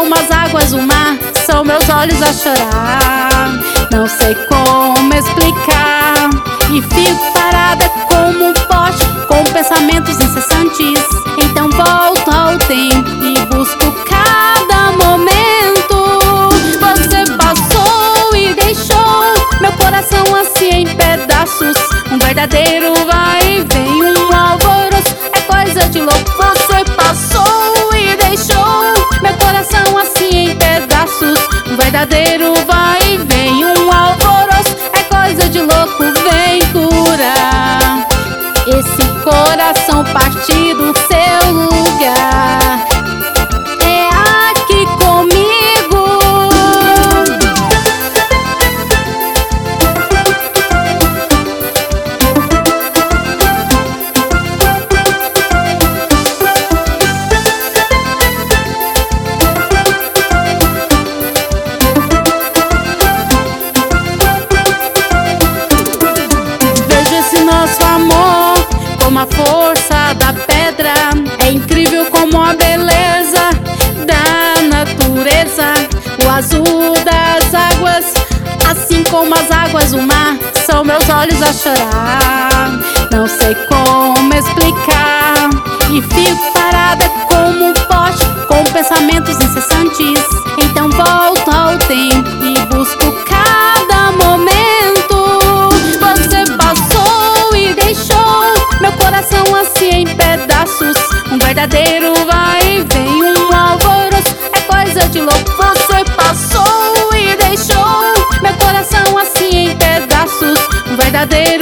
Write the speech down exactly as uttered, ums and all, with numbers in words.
como as águas do mar, são meus olhos a chorar. Não sei como explicar, e fico parada como um poste, com pensamentos incessantes. Então volto ao tempo e busco cada momento. Você passou e deixou meu coração assim em pedaços. Um verdadeiro vai e vem, um alvoroço, é coisa de louco. Você passou e deixou meu coração assim em pedaços. Um verdadeiro vai e vem, um alvoroço, é coisa de louco. Vem curar esse coração partido, seu lugar é aqui comigo. Vejo esse nosso amor como a força da pedra. É incrível como a beleza da natureza. O azul das águas, assim como as águas do mar, são meus olhos a chorar. Não sei como explicar, e fico parada como um poste, com pensamentos incessantes. Então volto ao tempo e busco cada momento. Você passou e deixou meu coração assim em pedaços. Um verdadeiro vai e vem, um alvoroço, é coisa de louco. Você passou e deixou meu coração assim em pedaços. Um verdadeiro